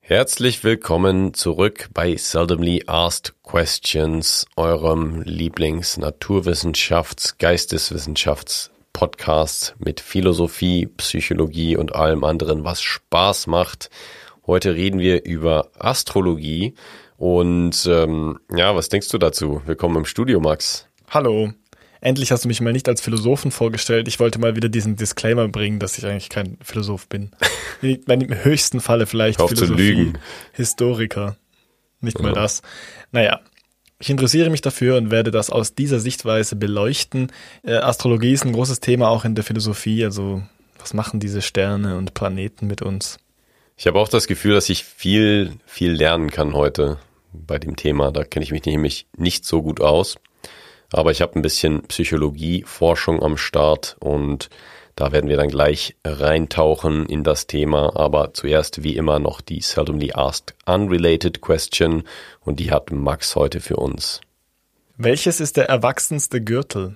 Herzlich willkommen zurück bei Seldomly Asked Questions, eurem Lieblings-Naturwissenschafts-, Geisteswissenschafts-Podcast mit Philosophie, Psychologie und allem anderen, was Spaß macht. Heute reden wir über Astrologie und was denkst du dazu? Willkommen im Studio, Max. Hallo. Endlich hast du mich mal nicht als Philosophen vorgestellt. Ich wollte mal wieder diesen Disclaimer bringen, dass ich eigentlich kein Philosoph bin. Im höchsten Falle vielleicht Philosophie, Historiker. Nicht mal das. Naja, ich interessiere mich dafür und werde das aus dieser Sichtweise beleuchten. Astrologie ist ein großes Thema auch in der Philosophie. Also was machen diese Sterne und Planeten mit uns? Ich habe auch das Gefühl, dass ich viel lernen kann heute bei dem Thema. Da kenne ich mich nämlich nicht so gut aus. Aber ich habe ein bisschen Psychologie-Forschung am Start und da werden wir dann gleich reintauchen in das Thema. Aber zuerst wie immer noch die Seldomly Asked Unrelated Question und die hat Max heute für uns. Welches ist der erwachsenste Gürtel?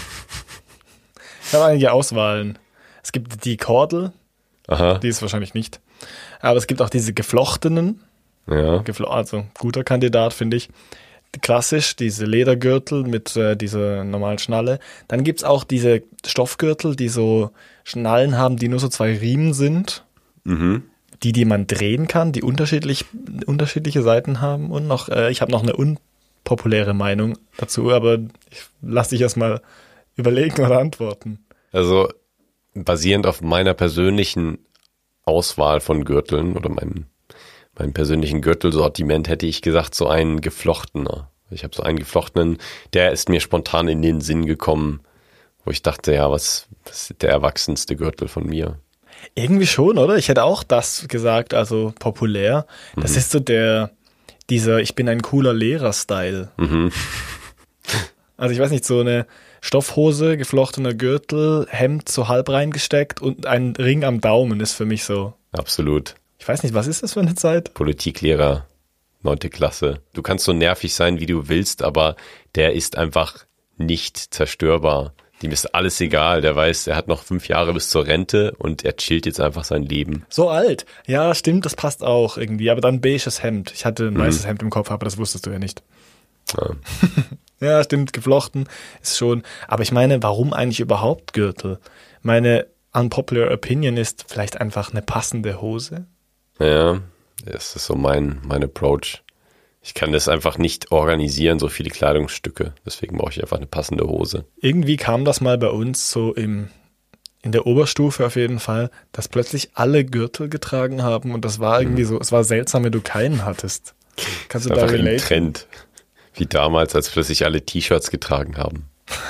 Ich habe einige Auswahlen. Es gibt die Kordel, die ist wahrscheinlich nicht. Aber es gibt auch diese geflochtenen. Ja. Also guter Kandidat, finde ich. Klassisch, diese Ledergürtel mit dieser normalen Schnalle. Dann gibt's auch diese Stoffgürtel, die so Schnallen haben, die nur so 2 Riemen sind. Mhm. Die man drehen kann, die unterschiedliche Seiten haben. Und noch, ich habe noch eine unpopuläre Meinung dazu, aber ich lasse dich erstmal überlegen oder antworten. Also basierend auf meiner persönlichen Auswahl von Gürteln oder meinem persönlichen Gürtelsortiment hätte ich gesagt, so einen geflochtener. Ich habe so einen geflochtenen, der ist mir spontan in den Sinn gekommen, wo ich dachte, ja, was ist der erwachsenste Gürtel von mir? Irgendwie schon, oder? Ich hätte auch das gesagt, also populär. Das ist so dieser ich bin ein cooler Lehrer-Style. Mhm. Also ich weiß nicht, so eine Stoffhose, geflochtener Gürtel, Hemd so halb reingesteckt und ein Ring am Daumen ist für mich so. Absolut. Ich weiß nicht, was ist das für eine Zeit? Politiklehrer, 9. Klasse. Du kannst so nervig sein, wie du willst, aber der ist einfach nicht zerstörbar. Dem ist alles egal. Der weiß, er hat noch 5 Jahre bis zur Rente und er chillt jetzt einfach sein Leben. So alt? Ja, stimmt, das passt auch irgendwie. Aber dann beiges Hemd. Ich hatte ein weißes Hemd im Kopf, aber das wusstest du ja nicht. Ja. Ja, stimmt, geflochten ist schon. Aber ich meine, warum eigentlich überhaupt Gürtel? Meine unpopular opinion ist vielleicht einfach eine passende Hose. Ja, das ist so mein Approach. Ich kann das einfach nicht organisieren, so viele Kleidungsstücke. Deswegen brauche ich einfach eine passende Hose. Irgendwie kam das mal bei uns so in der Oberstufe auf jeden Fall, dass plötzlich alle Gürtel getragen haben und das war irgendwie so, es war seltsam, wenn du keinen hattest. Kannst du da einfach relate? Ein Trend. Wie damals, als plötzlich alle T-Shirts getragen haben.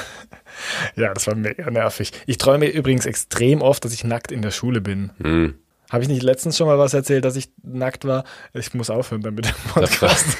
Ja, das war mega nervig. Ich träume übrigens extrem oft, dass ich nackt in der Schule bin. Habe ich nicht letztens schon mal was erzählt, dass ich nackt war? Ich muss aufhören damit dem Podcast.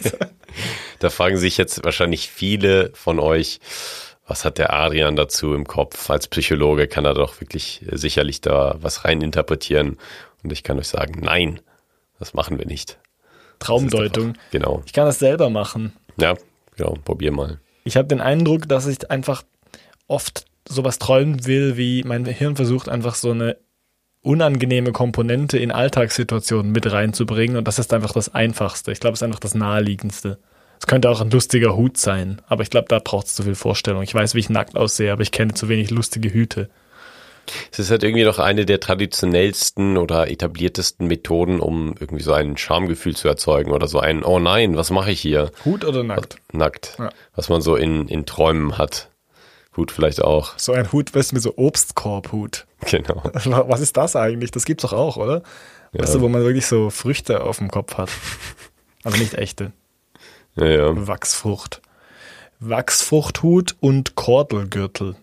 Da fragen sich jetzt wahrscheinlich viele von euch, was hat der Adrian dazu im Kopf? Als Psychologe kann er doch wirklich sicherlich da was reininterpretieren. Und ich kann euch sagen, nein, das machen wir nicht. Traumdeutung. Genau. Ich kann das selber machen. Ja, genau, probier mal. Ich habe den Eindruck, dass ich einfach oft sowas träumen will, wie mein Hirn versucht einfach so eine unangenehme Komponente in Alltagssituationen mit reinzubringen und das ist einfach das Einfachste. Ich glaube, es ist einfach das Naheliegendste. Es könnte auch ein lustiger Hut sein, aber ich glaube, da braucht es zu viel Vorstellung. Ich weiß, wie ich nackt aussehe, aber ich kenne zu wenig lustige Hüte. Es ist halt irgendwie noch eine der traditionellsten oder etabliertesten Methoden, um irgendwie so ein Schamgefühl zu erzeugen oder so ein, oh nein, was mache ich hier? Hut oder nackt? Nackt. Ja. Was man so in Träumen hat. Hut vielleicht auch. So ein Hut, weißt du, mit so Obstkorb-Hut. Genau. Was ist das eigentlich? Das gibt's doch auch, oder? Ja. Weißt du, wo man wirklich so Früchte auf dem Kopf hat. Also nicht echte. Ja. Wachsfrucht. Wachsfruchthut und Kordelgürtel.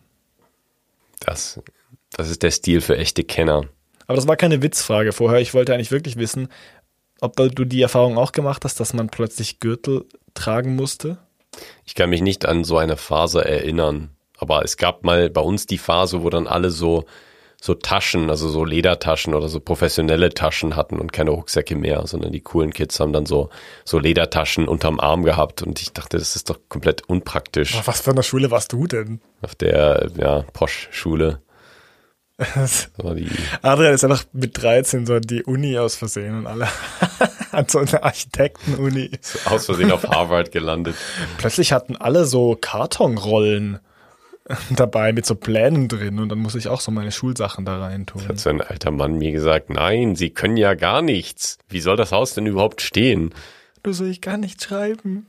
Das ist der Stil für echte Kenner. Aber das war keine Witzfrage vorher. Ich wollte eigentlich wirklich wissen, ob du die Erfahrung auch gemacht hast, dass man plötzlich Gürtel tragen musste. Ich kann mich nicht an so eine Phase erinnern. Aber es gab mal bei uns die Phase, wo dann alle so Taschen, also so Ledertaschen oder so professionelle Taschen hatten und keine Rucksäcke mehr, sondern die coolen Kids haben dann so Ledertaschen unterm Arm gehabt und ich dachte, das ist doch komplett unpraktisch. Auf was für einer Schule warst du denn? Auf der, Posch-Schule. Adrian ist einfach mit 13 so die Uni aus Versehen und alle hat so eine Architekten-Uni. So aus Versehen auf Harvard gelandet. Plötzlich hatten alle so Kartonrollen dabei mit so Plänen drin und dann muss ich auch so meine Schulsachen da rein tun. Hat so ein alter Mann mir gesagt, nein, Sie können ja gar nichts. Wie soll das Haus denn überhaupt stehen? Du soll ich gar nicht schreiben.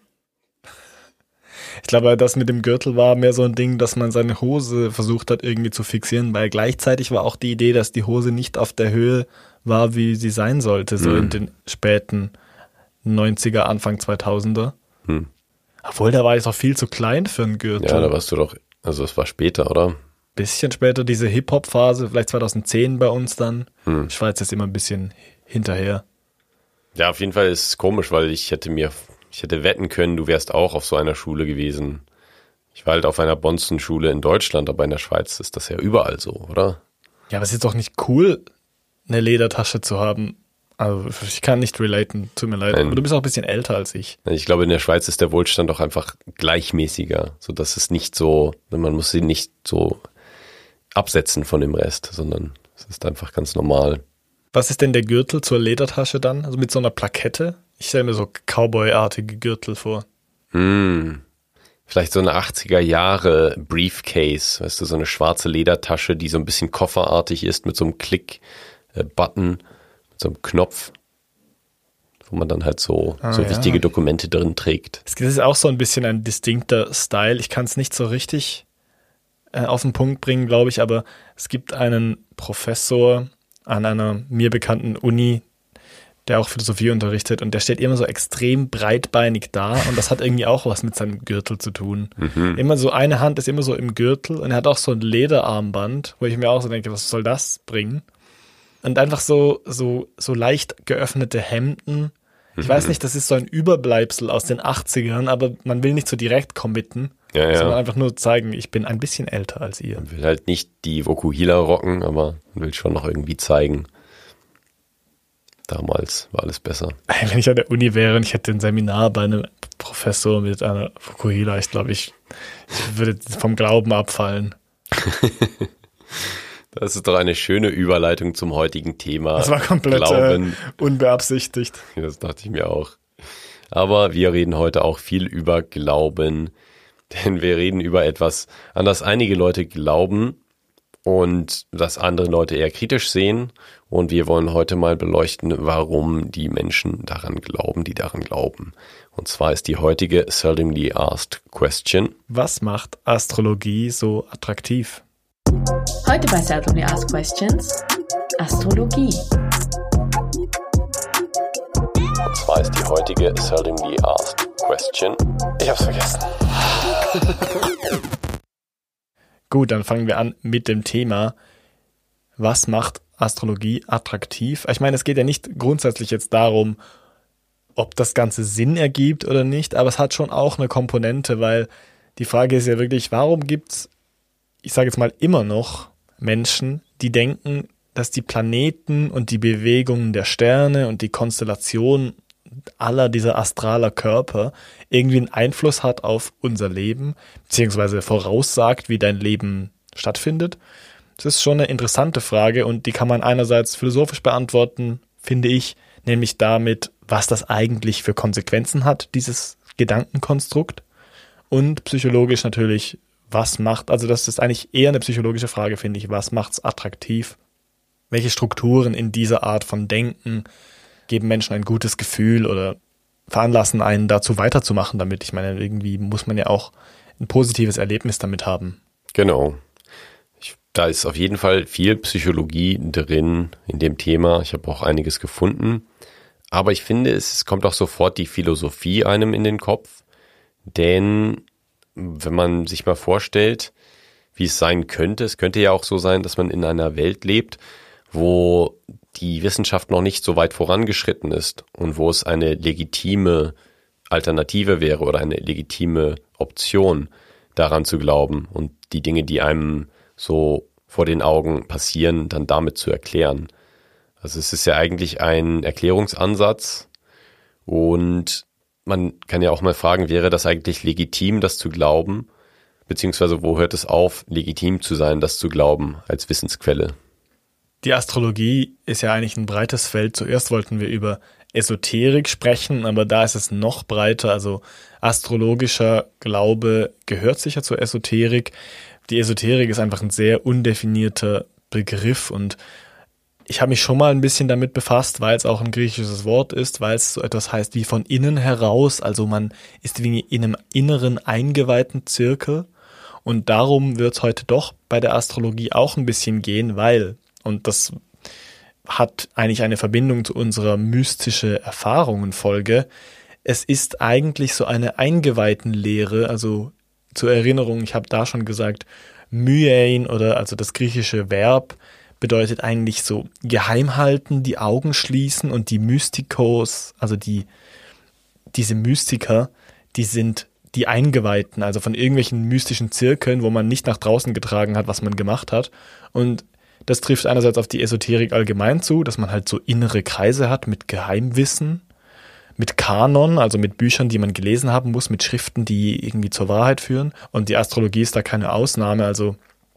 Ich glaube, das mit dem Gürtel war mehr so ein Ding, dass man seine Hose versucht hat irgendwie zu fixieren, weil gleichzeitig war auch die Idee, dass die Hose nicht auf der Höhe war, wie sie sein sollte, so in den späten 90er, Anfang 2000er. Obwohl, da war ich auch viel zu klein für einen Gürtel. Ja, da warst du doch, also es war später, oder? Bisschen später, diese Hip-Hop-Phase, vielleicht 2010 bei uns dann. Ich war jetzt immer ein bisschen hinterher. Ja, auf jeden Fall ist es komisch, weil ich hätte wetten können, du wärst auch auf so einer Schule gewesen. Ich war halt auf einer Bonzen-Schule in Deutschland, aber in der Schweiz ist das ja überall so, oder? Ja, aber es ist doch nicht cool, eine Ledertasche zu haben. Also ich kann nicht relaten, tut mir leid. Nein. Aber du bist auch ein bisschen älter als ich. Ich glaube, in der Schweiz ist der Wohlstand doch einfach gleichmäßiger, sodass es nicht so, man muss sie nicht so absetzen von dem Rest, sondern es ist einfach ganz normal. Was ist denn der Gürtel zur Ledertasche dann? Also mit so einer Plakette? Ich stelle mir so Cowboy-artige Gürtel vor. Vielleicht so eine 80er Jahre Briefcase, weißt du, so eine schwarze Ledertasche, die so ein bisschen kofferartig ist mit so einem Klick-Button, mit so einem Knopf, wo man dann halt so wichtige Dokumente drin trägt. Es ist auch so ein bisschen ein distinkter Style. Ich kann es nicht so richtig auf den Punkt bringen, glaube ich, aber es gibt einen Professor an einer mir bekannten Uni, der auch Philosophie unterrichtet und der steht immer so extrem breitbeinig da und das hat irgendwie auch was mit seinem Gürtel zu tun. Immer so eine Hand ist immer so im Gürtel und er hat auch so ein Lederarmband, wo ich mir auch so denke, was soll das bringen? Und einfach so leicht geöffnete Hemden. Ich weiß nicht, das ist so ein Überbleibsel aus den 80ern, aber man will nicht so direkt committen, sondern einfach nur zeigen, ich bin ein bisschen älter als ihr. Man will halt nicht die Vokuhila rocken, aber man will schon noch irgendwie zeigen, damals war alles besser. Wenn ich an der Uni wäre und ich hätte ein Seminar bei einem Professor mit einer Vokuhila, ich glaube, ich würde vom Glauben abfallen. Das ist doch eine schöne Überleitung zum heutigen Thema. Das war komplett unbeabsichtigt. Das dachte ich mir auch. Aber wir reden heute auch viel über Glauben, denn wir reden über etwas, an das einige Leute glauben und das andere Leute eher kritisch sehen. Und wir wollen heute mal beleuchten, warum die Menschen daran glauben, die daran glauben. Und zwar ist die heutige Seldomly Asked Question: Was macht Astrologie so attraktiv? Heute bei Seldomly Asked Questions: Astrologie. Und zwar ist die heutige Seldomly Asked Question: Ich hab's vergessen. Gut, dann fangen wir an mit dem Thema: Was macht Astrologie attraktiv? Ich meine, es geht ja nicht grundsätzlich jetzt darum, ob das Ganze Sinn ergibt oder nicht, aber es hat schon auch eine Komponente, weil die Frage ist ja wirklich, warum gibt's, ich sage jetzt mal immer noch, Menschen, die denken, dass die Planeten und die Bewegungen der Sterne und die Konstellation aller dieser astraler Körper irgendwie einen Einfluss hat auf unser Leben, beziehungsweise voraussagt, wie dein Leben stattfindet. Das ist schon eine interessante Frage und die kann man einerseits philosophisch beantworten, finde ich, nämlich damit, was das eigentlich für Konsequenzen hat, dieses Gedankenkonstrukt, und psychologisch natürlich, was macht, also das ist eigentlich eher eine psychologische Frage, finde ich, was macht's attraktiv? Welche Strukturen in dieser Art von Denken geben Menschen ein gutes Gefühl oder veranlassen einen dazu weiterzumachen damit? Ich meine, irgendwie muss man ja auch ein positives Erlebnis damit haben. Genau. Da ist auf jeden Fall viel Psychologie drin in dem Thema. Ich habe auch einiges gefunden. Aber ich finde, es kommt auch sofort die Philosophie einem in den Kopf. Denn wenn man sich mal vorstellt, wie es sein könnte, es könnte ja auch so sein, dass man in einer Welt lebt, wo die Wissenschaft noch nicht so weit vorangeschritten ist und wo es eine legitime Alternative wäre oder eine legitime Option, daran zu glauben und die Dinge, die einem so vor den Augen passieren, dann damit zu erklären. Also es ist ja eigentlich ein Erklärungsansatz und man kann ja auch mal fragen, wäre das eigentlich legitim, das zu glauben? beziehungsweise wo hört es auf, legitim zu sein, das zu glauben als Wissensquelle? Die Astrologie ist ja eigentlich ein breites Feld. Zuerst wollten wir über Esoterik sprechen, aber da ist es noch breiter. Also astrologischer Glaube gehört sicher zur Esoterik. Die Esoterik ist einfach ein sehr undefinierter Begriff und ich habe mich schon mal ein bisschen damit befasst, weil es auch ein griechisches Wort ist, weil es so etwas heißt wie von innen heraus. Also man ist wie in einem inneren eingeweihten Zirkel und darum wird es heute doch bei der Astrologie auch ein bisschen gehen, weil, und das hat eigentlich eine Verbindung zu unserer mystische Erfahrungen-Folge, es ist eigentlich so eine Eingeweihten-Lehre, also zur Erinnerung, ich habe da schon gesagt, myein oder also das griechische Verb bedeutet eigentlich so geheim halten, die Augen schließen und die Mystikos, also diese Mystiker, die sind die Eingeweihten, also von irgendwelchen mystischen Zirkeln, wo man nicht nach draußen getragen hat, was man gemacht hat. Und das trifft einerseits auf die Esoterik allgemein zu, dass man halt so innere Kreise hat mit Geheimwissen, mit Kanon, also mit Büchern, die man gelesen haben muss, mit Schriften, die irgendwie zur Wahrheit führen. Und die Astrologie ist da keine Ausnahme. Also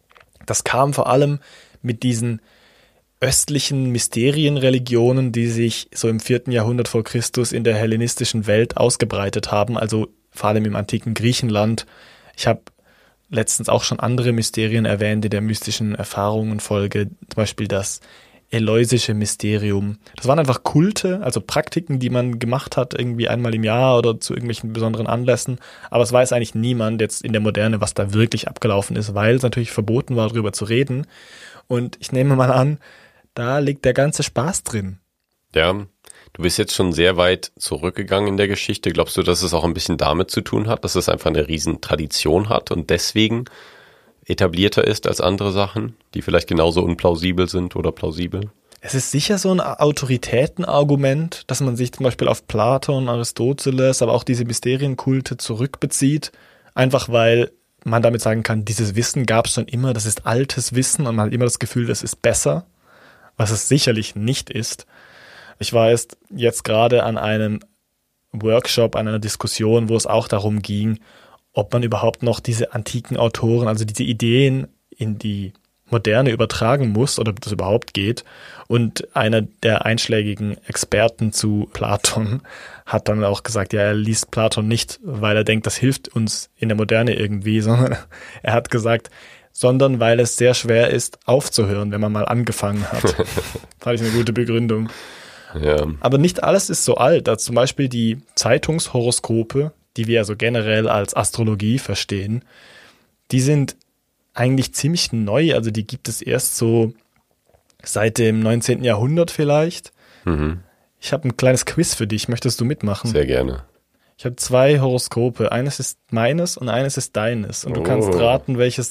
das kam vor allem mit diesen östlichen Mysterienreligionen, die sich so im 4. Jahrhundert vor Christus in der hellenistischen Welt ausgebreitet haben, also vor allem im antiken Griechenland. Ich habe letztens auch schon andere Mysterien erwähnt in der mystischen Erfahrungen-Folge, zum Beispiel das Eleusische Mysterium. Das waren einfach Kulte, also Praktiken, die man gemacht hat, irgendwie einmal im Jahr oder zu irgendwelchen besonderen Anlässen. Aber es weiß eigentlich niemand jetzt in der Moderne, was da wirklich abgelaufen ist, weil es natürlich verboten war, darüber zu reden. Und ich nehme mal an, da liegt der ganze Spaß drin. Ja, du bist jetzt schon sehr weit zurückgegangen in der Geschichte. Glaubst du, dass es auch ein bisschen damit zu tun hat, dass es einfach eine riesen Tradition hat und deswegen etablierter ist als andere Sachen, die vielleicht genauso unplausibel sind oder plausibel? Es ist sicher so ein Autoritätenargument, dass man sich zum Beispiel auf Platon, Aristoteles, aber auch diese Mysterienkulte zurückbezieht, einfach weil man damit sagen kann, dieses Wissen gab es schon immer, das ist altes Wissen und man hat immer das Gefühl, das ist besser, was es sicherlich nicht ist. Ich war jetzt gerade an einem Workshop, an einer Diskussion, wo es auch darum ging, ob man überhaupt noch diese antiken Autoren, also diese Ideen in die Moderne übertragen muss oder ob das überhaupt geht. Und einer der einschlägigen Experten zu Platon hat dann auch gesagt, ja, er liest Platon nicht, weil er denkt, das hilft uns in der Moderne irgendwie, sondern er hat gesagt, sondern weil es sehr schwer ist, aufzuhören, wenn man mal angefangen hat. Fand ich eine gute Begründung. Ja. Aber nicht alles ist so alt. Also zum Beispiel die Zeitungshoroskope, die wir also generell als Astrologie verstehen, die sind eigentlich ziemlich neu. Also die gibt es erst so seit dem 19. Jahrhundert vielleicht. Mhm. Ich habe ein kleines Quiz für dich. Möchtest du mitmachen? Sehr gerne. Ich habe 2 Horoskope. Eines ist meines und eines ist deines. Und du kannst raten, welches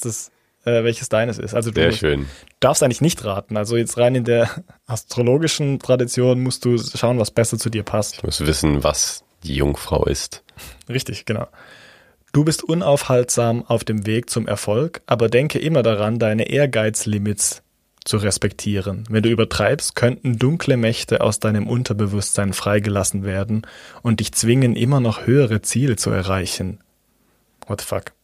deines ist. Also Sehr schön. Du darfst eigentlich nicht raten. Also jetzt rein in der astrologischen Tradition musst du schauen, was besser zu dir passt. Ich muss wissen, was die Jungfrau ist. Richtig, genau. Du bist unaufhaltsam auf dem Weg zum Erfolg, aber denke immer daran, deine Ehrgeizlimits zu respektieren. Wenn du übertreibst, könnten dunkle Mächte aus deinem Unterbewusstsein freigelassen werden und dich zwingen, immer noch höhere Ziele zu erreichen. What the fuck?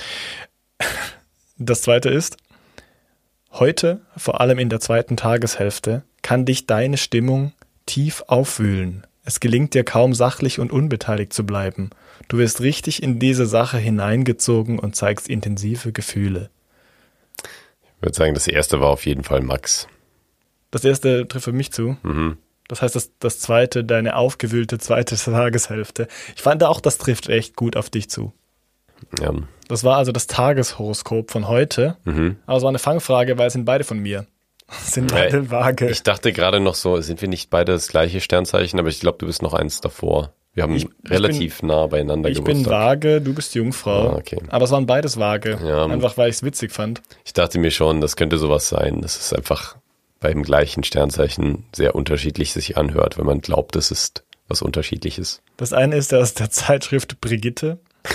Das zweite ist, heute, vor allem in der 2. Tageshälfte, kann dich deine Stimmung tief aufwühlen. Es gelingt dir kaum sachlich und unbeteiligt zu bleiben. Du wirst richtig in diese Sache hineingezogen und zeigst intensive Gefühle. Ich würde sagen, das erste war auf jeden Fall Max. Das erste trifft für mich zu. Mhm. Das heißt, das zweite, deine aufgewühlte 2. Tageshälfte. Ich fand auch, das trifft echt gut auf dich zu. Ja. Das war also das Tageshoroskop von heute. Mhm. Aber es war eine Fangfrage, weil es sind beide von mir. Sind beide Waage. Ich dachte gerade noch so, sind wir nicht beide das gleiche Sternzeichen, aber ich glaube, du bist noch eins davor. Wir haben relativ nah beieinander Geburtstag. Ich bin Waage, du bist Jungfrau. Ah, okay. Aber es waren beides Waage. Ja. Einfach, weil ich es witzig fand. Ich dachte mir schon, das könnte sowas sein. Das ist einfach beim gleichen Sternzeichen sehr unterschiedlich sich anhört, wenn man glaubt, es ist was Unterschiedliches. Das eine ist aus der Zeitschrift Brigitte.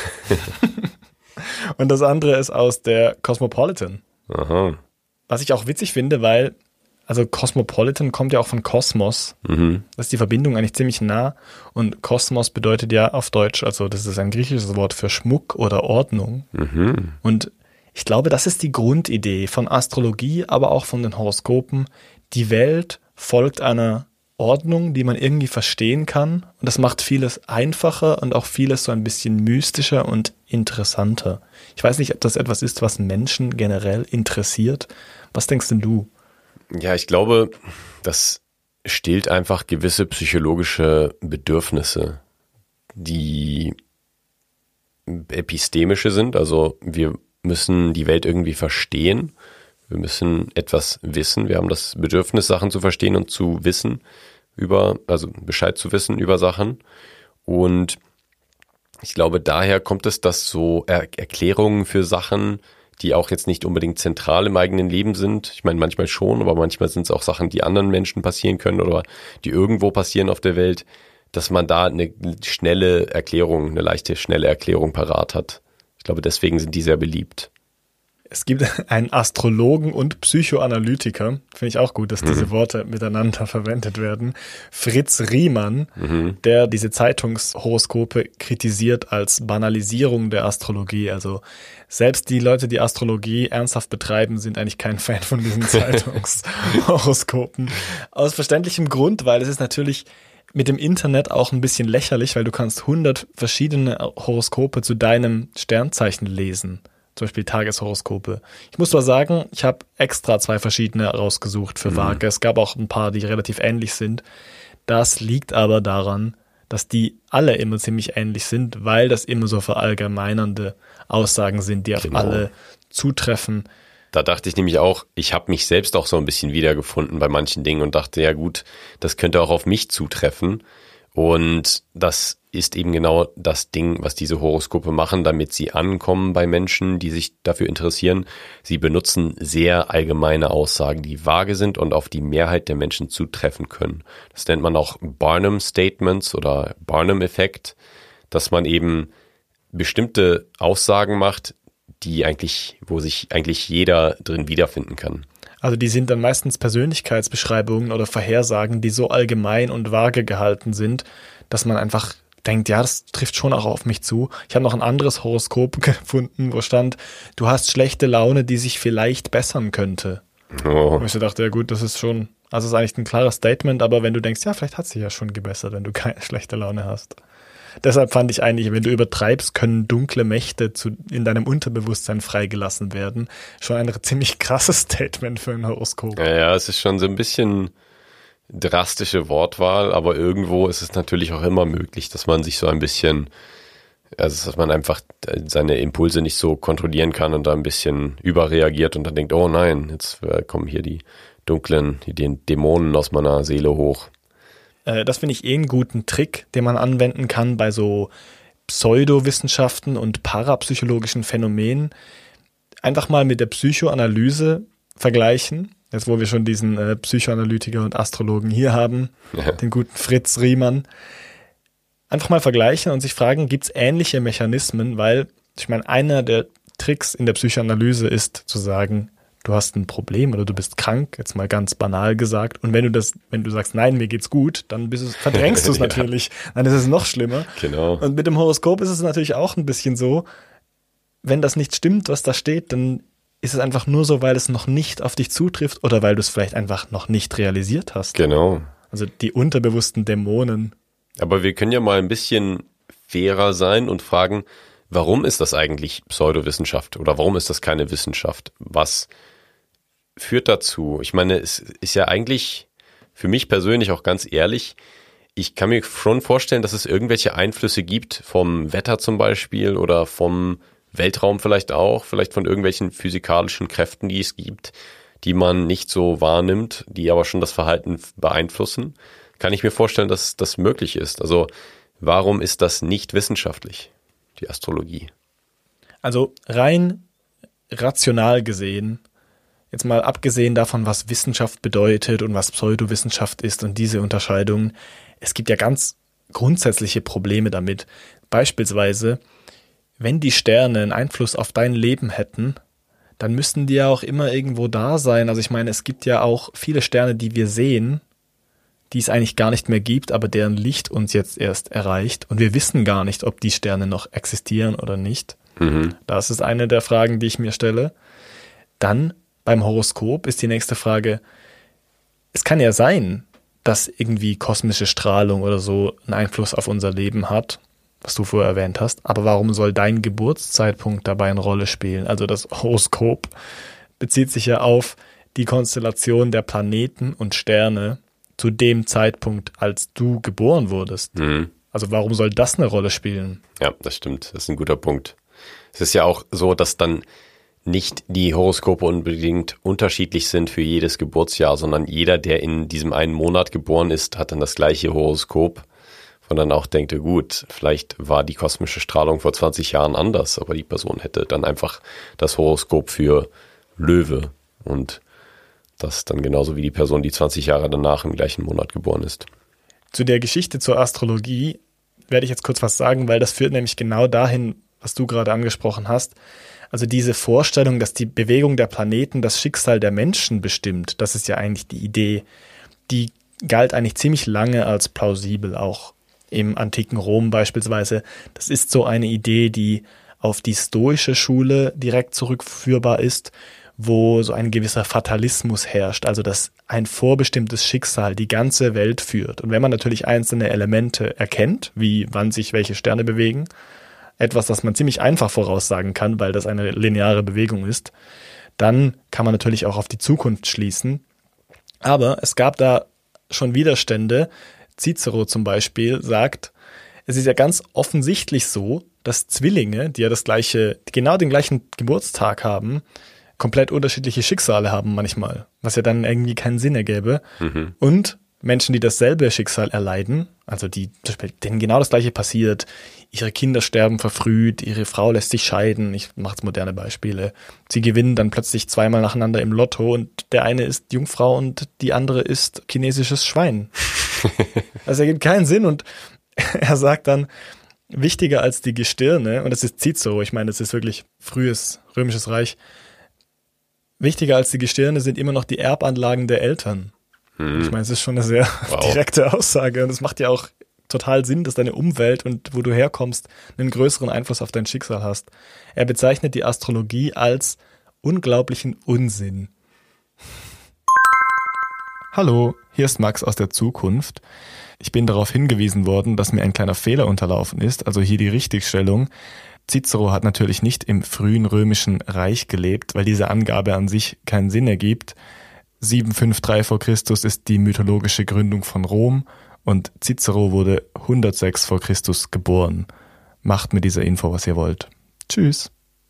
Und das andere ist aus der Cosmopolitan. Aha. Was ich auch witzig finde, weil Also Cosmopolitan kommt ja auch von Kosmos. Das ist die Verbindung eigentlich ziemlich nah. Und Kosmos bedeutet ja auf Deutsch, also das ist ein griechisches Wort für Schmuck oder Ordnung. Und ich glaube, das ist die Grundidee von Astrologie, aber auch von den Horoskopen. Die Welt folgt einer Ordnung, die man irgendwie verstehen kann. Und das macht vieles einfacher und auch vieles so ein bisschen mystischer und interessanter. Ich weiß nicht, ob das etwas ist, was Menschen generell interessiert. Was denkst denn du? Ja, ich glaube, das stillt einfach gewisse psychologische Bedürfnisse, die epistemische sind. Also wir müssen die Welt irgendwie verstehen. Wir müssen etwas wissen. Wir haben das Bedürfnis, Sachen zu verstehen und zu wissen also Bescheid zu wissen über Sachen. Und ich glaube, daher kommt es, dass so Erklärungen für Sachen, die auch jetzt nicht unbedingt zentral im eigenen Leben sind. Ich meine, manchmal schon, aber manchmal sind es auch Sachen, die anderen Menschen passieren können oder die irgendwo passieren auf der Welt, dass man da eine leichte, schnelle Erklärung parat hat. Ich glaube, deswegen sind die sehr beliebt. Es gibt einen Astrologen und Psychoanalytiker, finde ich auch gut, dass diese Worte miteinander verwendet werden, Fritz Riemann, der diese Zeitungshoroskope kritisiert als Banalisierung der Astrologie. Also selbst die Leute, die Astrologie ernsthaft betreiben, sind eigentlich kein Fan von diesen Zeitungshoroskopen. Aus verständlichem Grund, weil es ist natürlich mit dem Internet auch ein bisschen lächerlich, weil du kannst 100 verschiedene Horoskope zu deinem Sternzeichen lesen. Zum Beispiel Tageshoroskope. Ich muss zwar sagen, ich habe extra 2 verschiedene rausgesucht für Waage. Es gab auch ein paar, die relativ ähnlich sind. Das liegt aber daran, dass die alle immer ziemlich ähnlich sind, weil das immer so verallgemeinernde Aussagen sind, die auf alle zutreffen. Da dachte ich nämlich auch, ich habe mich selbst auch so ein bisschen wiedergefunden bei manchen Dingen und dachte, ja gut, das könnte auch auf mich zutreffen. Und das ist eben genau das Ding, was diese Horoskope machen, damit sie ankommen bei Menschen, die sich dafür interessieren. Sie benutzen sehr allgemeine Aussagen, die vage sind und auf die Mehrheit der Menschen zutreffen können. Das nennt man auch Barnum Statements oder Barnum-Effekt, dass man eben bestimmte Aussagen macht, wo sich eigentlich jeder drin wiederfinden kann. Also die sind dann meistens Persönlichkeitsbeschreibungen oder Vorhersagen, die so allgemein und vage gehalten sind, dass man einfach denkt, ja, das trifft schon auch auf mich zu. Ich habe noch ein anderes Horoskop gefunden, wo stand, du hast schlechte Laune, die sich vielleicht bessern könnte. Und ich dachte, ja gut, das ist schon, also das ist eigentlich ein klares Statement, aber wenn du denkst, ja, vielleicht hat sich ja schon gebessert, wenn du keine schlechte Laune hast. Deshalb fand ich eigentlich, wenn du übertreibst, können dunkle Mächte in deinem Unterbewusstsein freigelassen werden. Schon ein ziemlich krasses Statement für ein Horoskop. Ja, es ist schon so ein bisschen drastische Wortwahl, aber irgendwo ist es natürlich auch immer möglich, dass man sich so ein bisschen, also dass man einfach seine Impulse nicht so kontrollieren kann und da ein bisschen überreagiert und dann denkt, oh nein, jetzt kommen hier die Dämonen aus meiner Seele hoch. Das finde ich einen guten Trick, den man anwenden kann bei so Pseudowissenschaften und parapsychologischen Phänomenen. Einfach mal mit der Psychoanalyse vergleichen. Jetzt, wo wir schon diesen Psychoanalytiker und Astrologen hier haben, den guten Fritz Riemann. Einfach mal vergleichen und sich fragen, gibt es ähnliche Mechanismen? Weil, ich meine, einer der Tricks in der Psychoanalyse ist zu sagen, du hast ein Problem oder du bist krank, jetzt mal ganz banal gesagt. Und wenn du sagst, nein, mir geht's gut, dann verdrängst du es natürlich. Dann ist es noch schlimmer. Genau. Und mit dem Horoskop ist es natürlich auch ein bisschen so, wenn das nicht stimmt, was da steht, dann ist es einfach nur so, weil es noch nicht auf dich zutrifft oder weil du es vielleicht einfach noch nicht realisiert hast. Genau. Also die unterbewussten Dämonen. Aber wir können ja mal ein bisschen fairer sein und fragen, warum ist das eigentlich Pseudowissenschaft oder warum ist das keine Wissenschaft? Was führt dazu? Ich meine, es ist ja eigentlich für mich persönlich auch ganz ehrlich, ich kann mir schon vorstellen, dass es irgendwelche Einflüsse gibt vom Wetter zum Beispiel oder vom Weltraum vielleicht von irgendwelchen physikalischen Kräften, die es gibt, die man nicht so wahrnimmt, die aber schon das Verhalten beeinflussen. Kann ich mir vorstellen, dass das möglich ist. Also warum ist das nicht wissenschaftlich, die Astrologie? Also rein rational gesehen, jetzt mal abgesehen davon, was Wissenschaft bedeutet und was Pseudowissenschaft ist und diese Unterscheidungen, es gibt ja ganz grundsätzliche Probleme damit. Beispielsweise, wenn die Sterne einen Einfluss auf dein Leben hätten, dann müssten die ja auch immer irgendwo da sein. Also ich meine, es gibt ja auch viele Sterne, die wir sehen, die es eigentlich gar nicht mehr gibt, aber deren Licht uns jetzt erst erreicht. Und wir wissen gar nicht, ob die Sterne noch existieren oder nicht. Das ist eine der Fragen, die ich mir stelle. Dann beim Horoskop ist die nächste Frage, es kann ja sein, dass irgendwie kosmische Strahlung oder so einen Einfluss auf unser Leben hat, was du vorher erwähnt hast. Aber warum soll dein Geburtszeitpunkt dabei eine Rolle spielen? Also das Horoskop bezieht sich ja auf die Konstellation der Planeten und Sterne zu dem Zeitpunkt, als du geboren wurdest. Also warum soll das eine Rolle spielen? Ja, das stimmt. Das ist ein guter Punkt. Es ist ja auch so, dass dann nicht die Horoskope unbedingt unterschiedlich sind für jedes Geburtsjahr, sondern jeder, der in diesem einen Monat geboren ist, hat dann das gleiche Horoskop, von dann auch denkt, gut, vielleicht war die kosmische Strahlung vor 20 Jahren anders, aber die Person hätte dann einfach das Horoskop für Löwe und das dann genauso wie die Person, die 20 Jahre danach im gleichen Monat geboren ist. Zu der Geschichte zur Astrologie werde ich jetzt kurz was sagen, weil das führt nämlich genau dahin, was du gerade angesprochen hast. Also diese Vorstellung, dass die Bewegung der Planeten das Schicksal der Menschen bestimmt, das ist ja eigentlich die Idee, die galt eigentlich ziemlich lange als plausibel, auch im antiken Rom beispielsweise. Das ist so eine Idee, die auf die stoische Schule direkt zurückführbar ist, wo so ein gewisser Fatalismus herrscht, also dass ein vorbestimmtes Schicksal die ganze Welt führt. Und wenn man natürlich einzelne Elemente erkennt, wie wann sich welche Sterne bewegen, etwas, das man ziemlich einfach voraussagen kann, weil das eine lineare Bewegung ist, dann kann man natürlich auch auf die Zukunft schließen. Aber es gab da schon Widerstände. Cicero zum Beispiel sagt, es ist ja ganz offensichtlich so, dass Zwillinge, die ja genau den gleichen Geburtstag haben, komplett unterschiedliche Schicksale haben manchmal, was ja dann irgendwie keinen Sinn ergäbe. Und Menschen, die dasselbe Schicksal erleiden, also denen genau das Gleiche passiert, ihre Kinder sterben verfrüht, ihre Frau lässt sich scheiden, ich mache jetzt moderne Beispiele, sie gewinnen dann plötzlich zweimal nacheinander im Lotto und der eine ist Jungfrau und die andere ist chinesisches Schwein. Das ergibt keinen Sinn und er sagt dann, wichtiger als die Gestirne, und das ist Cicero, ich meine, das ist wirklich frühes römisches Reich, wichtiger als die Gestirne sind immer noch die Erbanlagen der Eltern. Ich meine, es ist schon eine sehr direkte Aussage und es macht ja auch total Sinn, dass deine Umwelt und wo du herkommst einen größeren Einfluss auf dein Schicksal hast. Er bezeichnet die Astrologie als unglaublichen Unsinn. Hallo, hier ist Max aus der Zukunft. Ich bin darauf hingewiesen worden, dass mir ein kleiner Fehler unterlaufen ist, also hier die Richtigstellung. Cicero hat natürlich nicht im frühen römischen Reich gelebt, weil diese Angabe an sich keinen Sinn ergibt. 753 vor Christus ist die mythologische Gründung von Rom und Cicero wurde 106 vor Christus geboren. Macht mit dieser Info, was ihr wollt. Tschüss.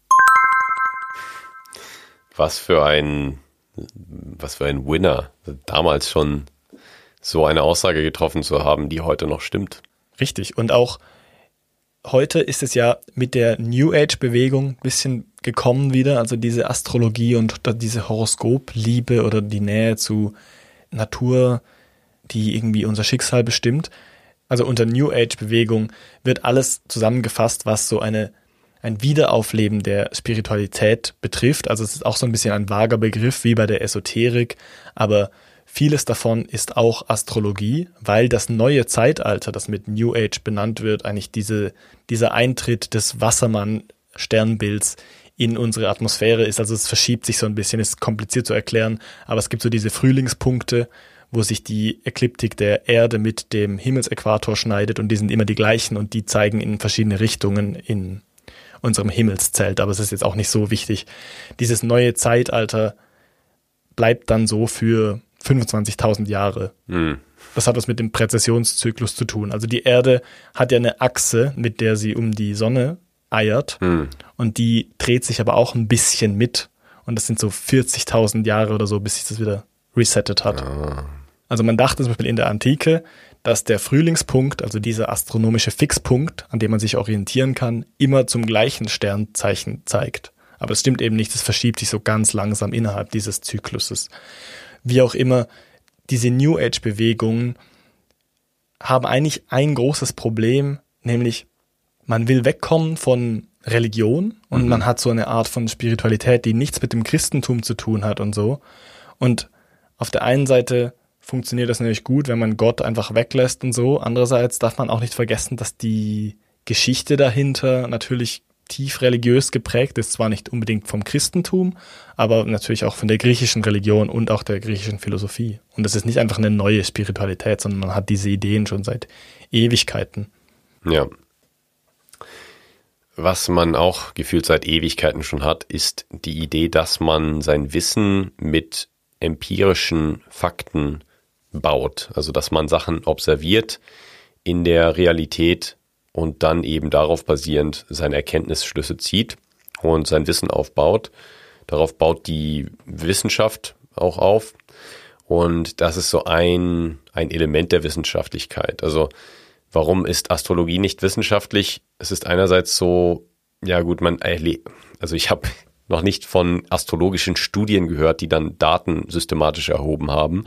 Was für ein Winner, damals schon so eine Aussage getroffen zu haben, die heute noch stimmt. Richtig. Und auch heute ist es ja mit der New Age-Bewegung ein bisschen gekommen wieder, also diese Astrologie und diese Horoskopliebe oder die Nähe zu Natur, die irgendwie unser Schicksal bestimmt. Also unter New Age-Bewegung wird alles zusammengefasst, was so ein Wiederaufleben der Spiritualität betrifft. Also es ist auch so ein bisschen ein vager Begriff wie bei der Esoterik, aber vieles davon ist auch Astrologie, weil das neue Zeitalter, das mit New Age benannt wird, eigentlich dieser Eintritt des Wassermann-Sternbilds in unsere Atmosphäre ist. Also es verschiebt sich so ein bisschen, ist kompliziert zu erklären, aber es gibt so diese Frühlingspunkte, wo sich die Ekliptik der Erde mit dem Himmelsäquator schneidet und die sind immer die gleichen und die zeigen in verschiedene Richtungen in unserem Himmelszelt, aber es ist jetzt auch nicht so wichtig. Dieses neue Zeitalter bleibt dann so für 25.000 Jahre. Das hat was mit dem Präzessionszyklus zu tun. Also die Erde hat ja eine Achse, mit der sie um die Sonne eiert und die dreht sich aber auch ein bisschen mit und das sind so 40.000 Jahre oder so, bis sich das wieder resettet hat. Also man dachte zum Beispiel in der Antike, dass der Frühlingspunkt, also dieser astronomische Fixpunkt, an dem man sich orientieren kann, immer zum gleichen Sternzeichen zeigt. Aber es stimmt eben nicht, es verschiebt sich so ganz langsam innerhalb dieses Zykluses. Wie auch immer, diese New Age-Bewegungen haben eigentlich ein großes Problem, nämlich man will wegkommen von Religion und man hat so eine Art von Spiritualität, die nichts mit dem Christentum zu tun hat und so. Und auf der einen Seite funktioniert das natürlich gut, wenn man Gott einfach weglässt und so. Andererseits darf man auch nicht vergessen, dass die Geschichte dahinter natürlich tief religiös geprägt ist, zwar nicht unbedingt vom Christentum, aber natürlich auch von der griechischen Religion und auch der griechischen Philosophie. Und das ist nicht einfach eine neue Spiritualität, sondern man hat diese Ideen schon seit Ewigkeiten. Ja. Was man auch gefühlt seit Ewigkeiten schon hat, ist die Idee, dass man sein Wissen mit empirischen Fakten baut. Also dass man Sachen observiert in der Realität und dann eben darauf basierend seine Erkenntnisschlüsse zieht und sein Wissen aufbaut. Darauf baut die Wissenschaft auch auf. Und das ist so ein Element der Wissenschaftlichkeit. Also warum ist Astrologie nicht wissenschaftlich? Es ist einerseits so, ja gut, ich habe noch nicht von astrologischen Studien gehört, die dann Daten systematisch erhoben haben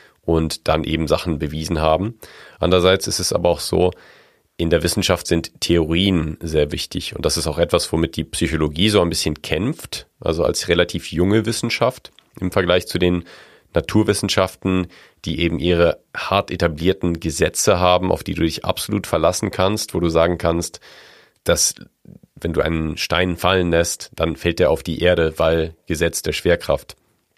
und dann eben Sachen bewiesen haben. Andererseits ist es aber auch so, in der Wissenschaft sind Theorien sehr wichtig. Und das ist auch etwas, womit die Psychologie so ein bisschen kämpft, also als relativ junge Wissenschaft im Vergleich zu den Naturwissenschaften, die eben ihre hart etablierten Gesetze haben, auf die du dich absolut verlassen kannst, wo du sagen kannst, dass wenn du einen Stein fallen lässt, dann fällt der auf die Erde, weil Gesetz der Schwerkraft.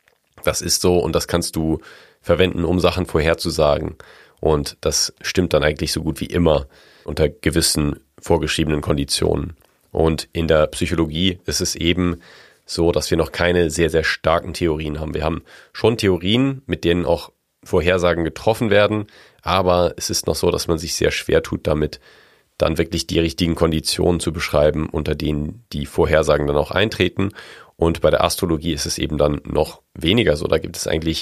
Das ist so und das kannst du verwenden, um Sachen vorherzusagen. Und das stimmt dann eigentlich so gut wie immer unter gewissen vorgeschriebenen Konditionen. Und in der Psychologie ist es eben so, dass wir noch keine sehr, sehr starken Theorien haben. Wir haben schon Theorien, mit denen auch Vorhersagen getroffen werden, aber es ist noch so, dass man sich sehr schwer tut, damit dann wirklich die richtigen Konditionen zu beschreiben, unter denen die Vorhersagen dann auch eintreten. Und bei der Astrologie ist es eben dann noch weniger so. Da gibt es eigentlich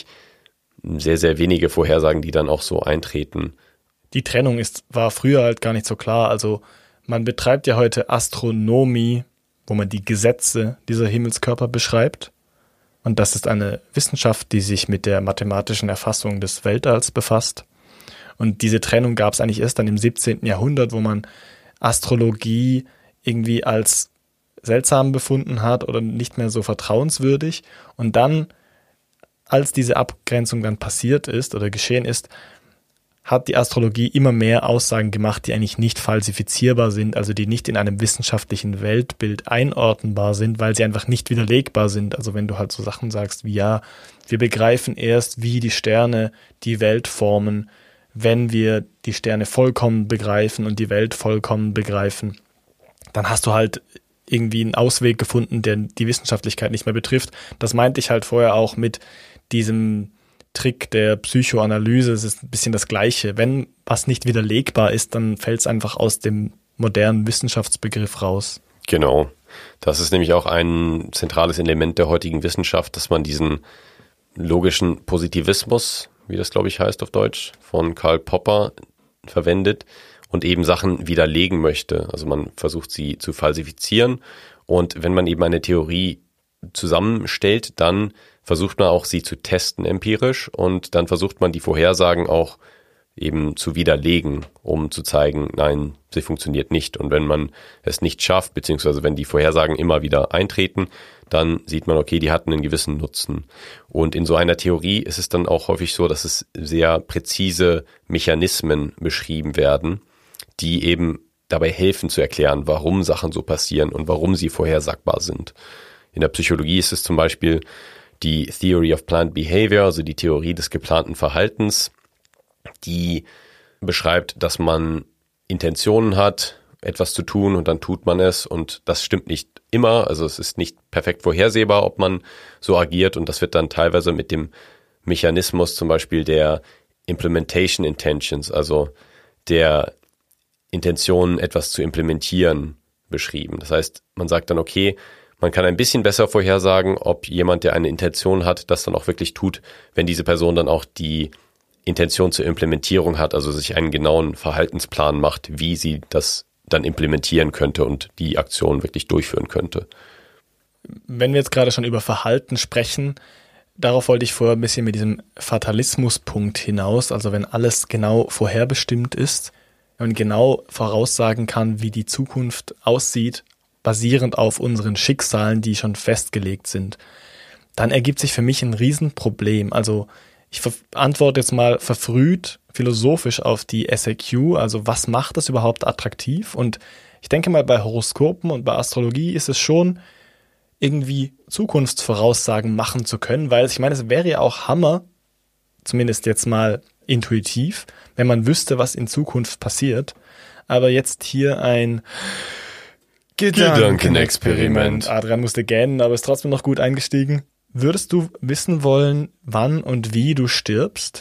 sehr, sehr wenige Vorhersagen, die dann auch so eintreten. Die Trennung war früher halt gar nicht so klar. Also man betreibt ja heute Astronomie, wo man die Gesetze dieser Himmelskörper beschreibt. Und das ist eine Wissenschaft, die sich mit der mathematischen Erfassung des Weltalls befasst. Und diese Trennung gab es eigentlich erst dann im 17. Jahrhundert, wo man Astrologie irgendwie als seltsam befunden hat oder nicht mehr so vertrauenswürdig. Und dann, als diese Abgrenzung dann passiert ist oder geschehen ist, hat die Astrologie immer mehr Aussagen gemacht, die eigentlich nicht falsifizierbar sind, also die nicht in einem wissenschaftlichen Weltbild einordnbar sind, weil sie einfach nicht widerlegbar sind. Also wenn du halt so Sachen sagst wie, ja, wir begreifen erst, wie die Sterne die Welt formen, wenn wir die Sterne vollkommen begreifen und die Welt vollkommen begreifen, dann hast du halt irgendwie einen Ausweg gefunden, der die Wissenschaftlichkeit nicht mehr betrifft. Das meinte ich halt vorher auch mit diesem Trick der Psychoanalyse. Es ist ein bisschen das Gleiche. Wenn was nicht widerlegbar ist, dann fällt es einfach aus dem modernen Wissenschaftsbegriff raus. Genau. Das ist nämlich auch ein zentrales Element der heutigen Wissenschaft, dass man diesen logischen Positivismus, wie das glaube ich heißt auf Deutsch, von Karl Popper verwendet und eben Sachen widerlegen möchte. Also man versucht sie zu falsifizieren und wenn man eben eine Theorie zusammenstellt, dann versucht man auch sie zu testen empirisch und dann versucht man die Vorhersagen auch eben zu widerlegen, um zu zeigen, nein, sie funktioniert nicht. Und wenn man es nicht schafft, beziehungsweise wenn die Vorhersagen immer wieder eintreten, dann sieht man, okay, die hatten einen gewissen Nutzen. Und in so einer Theorie ist es dann auch häufig so, dass es sehr präzise Mechanismen beschrieben werden, die eben dabei helfen zu erklären, warum Sachen so passieren und warum sie vorhersagbar sind. In der Psychologie ist es zum Beispiel die Theory of Planned Behavior, also die Theorie des geplanten Verhaltens, die beschreibt, dass man Intentionen hat, etwas zu tun und dann tut man es und das stimmt nicht immer, also es ist nicht perfekt vorhersehbar, ob man so agiert und das wird dann teilweise mit dem Mechanismus zum Beispiel der Implementation Intentions, also der Intention, etwas zu implementieren, beschrieben. Das heißt, man sagt dann, okay, man kann ein bisschen besser vorhersagen, ob jemand, der eine Intention hat, das dann auch wirklich tut, wenn diese Person dann auch die Intention zur Implementierung hat, also sich einen genauen Verhaltensplan macht, wie sie das dann implementieren könnte und die Aktion wirklich durchführen könnte. Wenn wir jetzt gerade schon über Verhalten sprechen, darauf wollte ich vorher ein bisschen mit diesem Fatalismuspunkt hinaus, also wenn alles genau vorherbestimmt ist und genau voraussagen kann, wie die Zukunft aussieht, basierend auf unseren Schicksalen, die schon festgelegt sind, dann ergibt sich für mich ein Riesenproblem. Also ich antworte jetzt mal verfrüht philosophisch auf die SAQ, also was macht das überhaupt attraktiv? Und ich denke mal, bei Horoskopen und bei Astrologie ist es schon irgendwie Zukunftsvoraussagen machen zu können, weil ich meine, es wäre ja auch Hammer, zumindest jetzt mal intuitiv, wenn man wüsste, was in Zukunft passiert. Aber jetzt hier ein Gedankenexperiment. Adrian musste gähnen, aber ist trotzdem noch gut eingestiegen. Würdest du wissen wollen, wann und wie du stirbst?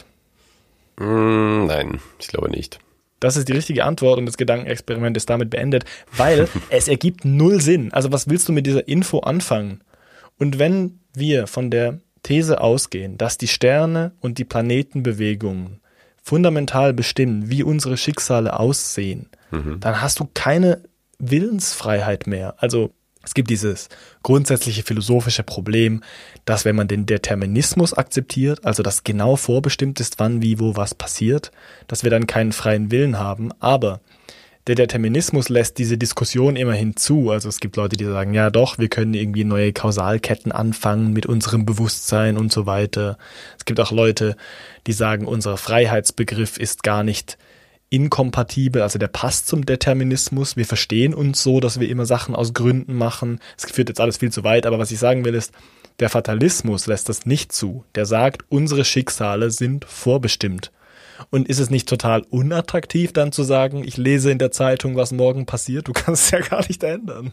Nein, ich glaube nicht. Das ist die richtige Antwort und das Gedankenexperiment ist damit beendet, weil es ergibt null Sinn. Also was willst du mit dieser Info anfangen? Und wenn wir von der These ausgehen, dass die Sterne und die Planetenbewegungen fundamental bestimmen, wie unsere Schicksale aussehen, dann hast du keine Willensfreiheit mehr. Also es gibt dieses grundsätzliche philosophische Problem, dass wenn man den Determinismus akzeptiert, also dass genau vorbestimmt ist, wann, wie, wo, was passiert, dass wir dann keinen freien Willen haben. Aber der Determinismus lässt diese Diskussion immerhin zu. Also es gibt Leute, die sagen, ja doch, wir können irgendwie neue Kausalketten anfangen mit unserem Bewusstsein und so weiter. Es gibt auch Leute, die sagen, unser Freiheitsbegriff ist gar nicht inkompatibel, also der passt zum Determinismus. Wir verstehen uns so, dass wir immer Sachen aus Gründen machen. Es führt jetzt alles viel zu weit, aber was ich sagen will ist, der Fatalismus lässt das nicht zu. Der sagt, unsere Schicksale sind vorbestimmt. Und ist es nicht total unattraktiv, dann zu sagen, ich lese in der Zeitung, was morgen passiert? Du kannst es ja gar nicht ändern.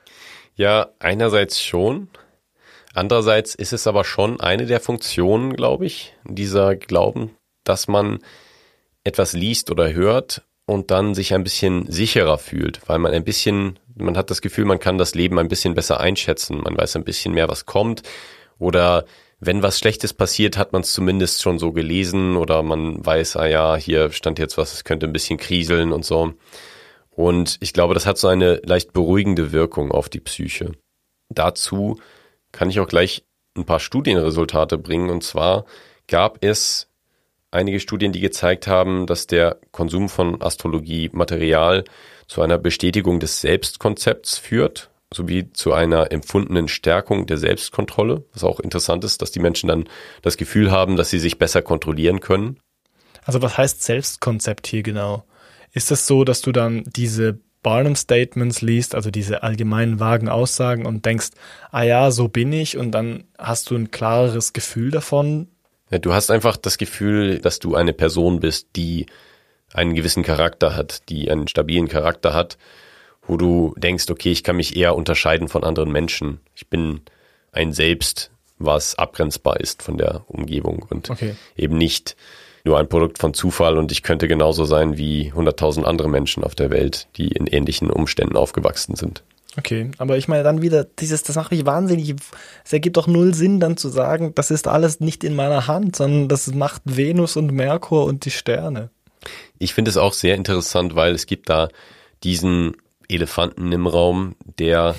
Ja, einerseits schon. Andererseits ist es aber schon eine der Funktionen, glaube ich, dieser Glauben, dass man etwas liest oder hört und dann sich ein bisschen sicherer fühlt, weil man hat das Gefühl, man kann das Leben ein bisschen besser einschätzen, man weiß ein bisschen mehr, was kommt, oder wenn was Schlechtes passiert, hat man es zumindest schon so gelesen oder man weiß, hier stand jetzt was, es könnte ein bisschen kriseln und so. Und ich glaube, das hat so eine leicht beruhigende Wirkung auf die Psyche. Dazu kann ich auch gleich ein paar Studienresultate bringen, und zwar gab es einige Studien, die gezeigt haben, dass der Konsum von Astrologie-Material zu einer Bestätigung des Selbstkonzepts führt, sowie zu einer empfundenen Stärkung der Selbstkontrolle, was auch interessant ist, dass die Menschen dann das Gefühl haben, dass sie sich besser kontrollieren können. Also was heißt Selbstkonzept hier genau? Ist es so, dass du dann diese Barnum-Statements liest, also diese allgemeinen vagen Aussagen und denkst, so bin ich, und dann hast du ein klareres Gefühl davon? Ja, du hast einfach das Gefühl, dass du eine Person bist, die einen gewissen Charakter hat, die einen stabilen Charakter hat, wo du denkst, okay, ich kann mich eher unterscheiden von anderen Menschen. Ich bin ein Selbst, was abgrenzbar ist von der Umgebung und eben nicht nur ein Produkt von Zufall, und ich könnte genauso sein wie 100.000 andere Menschen auf der Welt, die in ähnlichen Umständen aufgewachsen sind. Okay, aber ich meine dann wieder, das macht mich wahnsinnig, es ergibt doch null Sinn dann zu sagen, das ist alles nicht in meiner Hand, sondern das macht Venus und Merkur und die Sterne. Ich finde es auch sehr interessant, weil es gibt da diesen Elefanten im Raum, der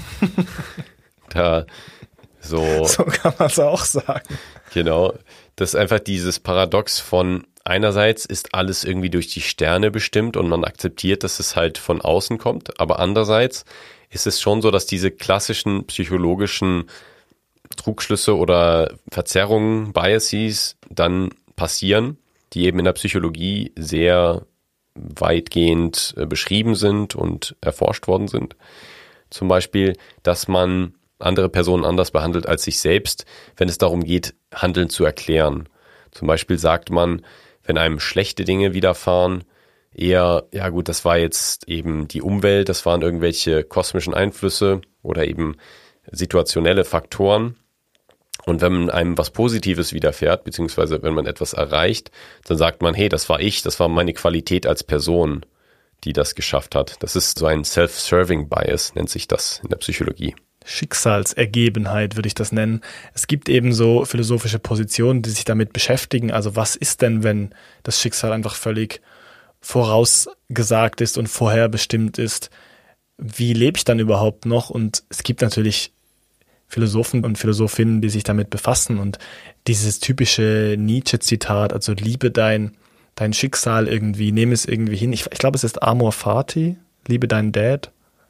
da so... So kann man es auch sagen. Genau, das ist einfach dieses Paradox von einerseits ist alles irgendwie durch die Sterne bestimmt und man akzeptiert, dass es halt von außen kommt, aber andererseits ist es schon so, dass diese klassischen psychologischen Trugschlüsse oder Verzerrungen, Biases dann passieren, die eben in der Psychologie sehr weitgehend beschrieben sind und erforscht worden sind. Zum Beispiel, dass man andere Personen anders behandelt als sich selbst, wenn es darum geht, Handeln zu erklären. Zum Beispiel sagt man, wenn einem schlechte Dinge widerfahren, eher, das war jetzt eben die Umwelt, das waren irgendwelche kosmischen Einflüsse oder eben situationelle Faktoren. Und wenn einem was Positives widerfährt, beziehungsweise wenn man etwas erreicht, dann sagt man, hey, das war ich, das war meine Qualität als Person, die das geschafft hat. Das ist so ein Self-Serving Bias, nennt sich das in der Psychologie. Schicksalsergebenheit würde ich das nennen. Es gibt eben so philosophische Positionen, die sich damit beschäftigen. Also was ist denn, wenn das Schicksal einfach völlig vorausgesagt ist und vorherbestimmt ist? Wie lebe ich dann überhaupt noch? Und es gibt natürlich Philosophen und Philosophinnen, die sich damit befassen. Und dieses typische Nietzsche-Zitat, also liebe dein Schicksal irgendwie, nehme es irgendwie hin. Ich glaube, es ist Amor Fati, liebe deinen Dad.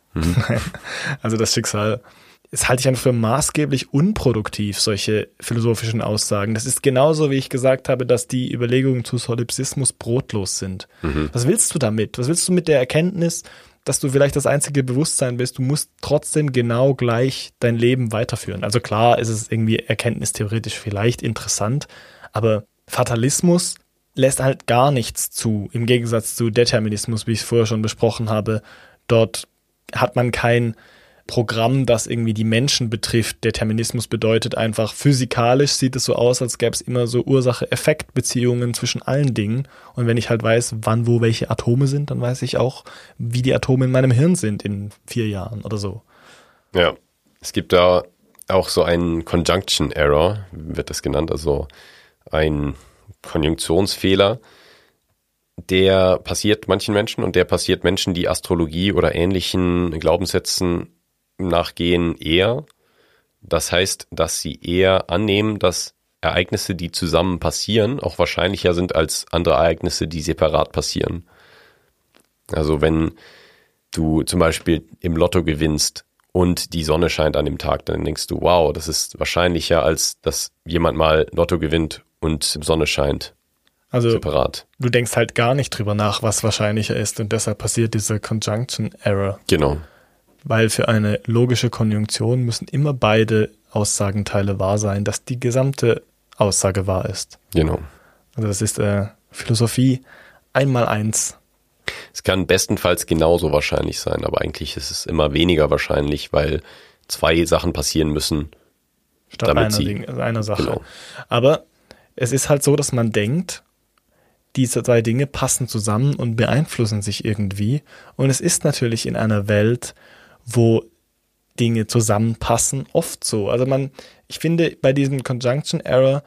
Also das Schicksal. Das halte ich einfach für maßgeblich unproduktiv, solche philosophischen Aussagen. Das ist genauso, wie ich gesagt habe, dass die Überlegungen zu Solipsismus brotlos sind. Was willst du damit? Was willst du mit der Erkenntnis, dass du vielleicht das einzige Bewusstsein bist? Du musst trotzdem genau gleich dein Leben weiterführen. Also klar ist es irgendwie erkenntnistheoretisch vielleicht interessant, aber Fatalismus lässt halt gar nichts zu, im Gegensatz zu Determinismus, wie ich es vorher schon besprochen habe. Dort hat man kein Programm, das irgendwie die Menschen betrifft. Determinismus bedeutet einfach, physikalisch sieht es so aus, als gäbe es immer so Ursache-Effekt-Beziehungen zwischen allen Dingen. Und wenn ich halt weiß, wann, wo welche Atome sind, dann weiß ich auch, wie die Atome in meinem Hirn sind in 4 Jahren oder so. Ja, es gibt da auch so einen Conjunction Error, wird das genannt, also ein Konjunktionsfehler, der passiert manchen Menschen und der passiert Menschen, die Astrologie oder ähnlichen Glaubenssätzen nachgehen, eher. Das heißt, dass sie eher annehmen, dass Ereignisse, die zusammen passieren, auch wahrscheinlicher sind als andere Ereignisse, die separat passieren. Also wenn du zum Beispiel im Lotto gewinnst und die Sonne scheint an dem Tag, dann denkst du, wow, das ist wahrscheinlicher, als dass jemand mal Lotto gewinnt und Sonne scheint. Also separat. Du denkst halt gar nicht drüber nach, was wahrscheinlicher ist, und deshalb passiert diese Conjunction Error. Genau. Weil für eine logische Konjunktion müssen immer beide Aussagenteile wahr sein, dass die gesamte Aussage wahr ist. Genau. Also das ist Philosophie 1x1. Es kann bestenfalls genauso wahrscheinlich sein, aber eigentlich ist es immer weniger wahrscheinlich, weil 2 Sachen passieren müssen, statt einer Sache. Genau. Aber es ist halt so, dass man denkt, diese 2 Dinge passen zusammen und beeinflussen sich irgendwie. Und es ist natürlich in einer Welt, wo Dinge zusammenpassen, oft so. Also ich finde bei diesem Conjunction Error